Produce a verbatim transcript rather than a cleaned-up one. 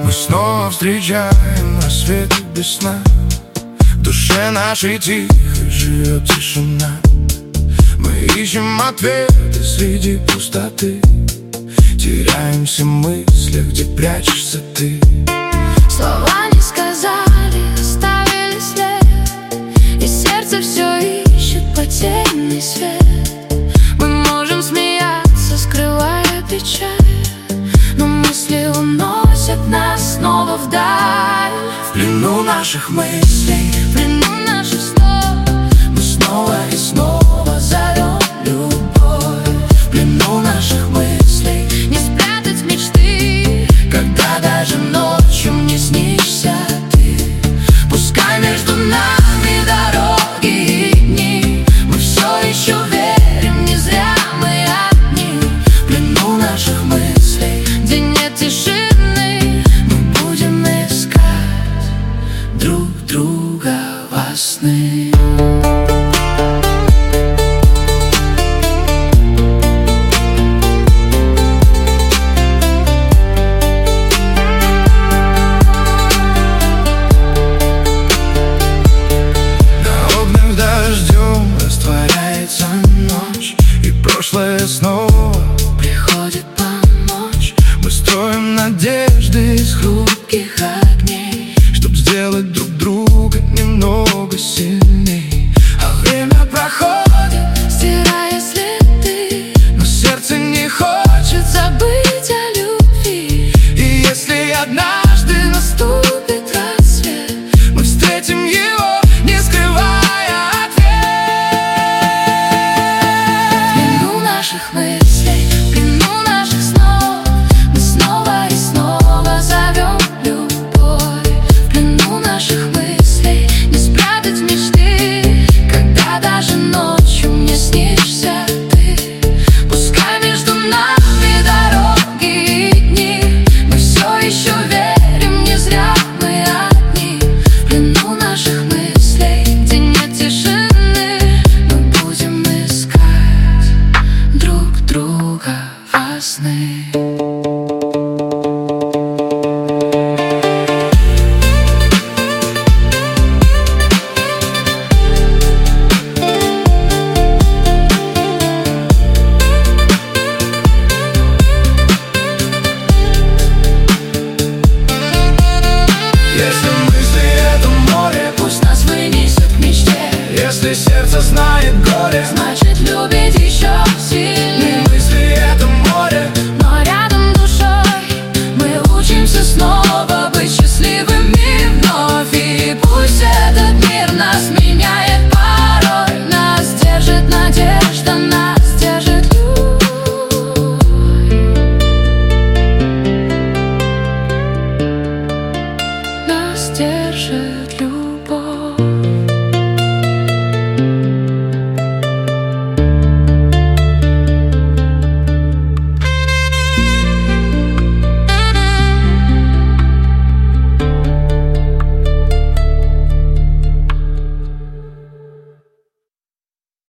Мы снова встречаем рассветы без сна. В душе нашей тихо живет тишина. Мы ищем ответы среди пустоты, теряемся в мыслях, где прячешься ты. Слова не сказали, оставили след, и сердце все ищет потерянный свет. Мы можем смеяться, скрывая печаль, но мысли уносят нас снова вдаль. В плену наших мыслей, В плену наших снов, мы снова и снова зовем любовь. В плену наших мыслей, не спрятать мечты, когда даже ночью мне снишься ты. Пускай между нами дороги и дни, мы все еще верим, не зря мы одни. В плену наших мыслей, где нет тишины, мы будем искать друг друга во сны. Прошлое снова приходит помочь. Мы строим надежды из хрупких огней, чтоб сделать друг друга немного сильней. А время проходит, стирая следы, но сердце не хочет забыть о любви. И если одна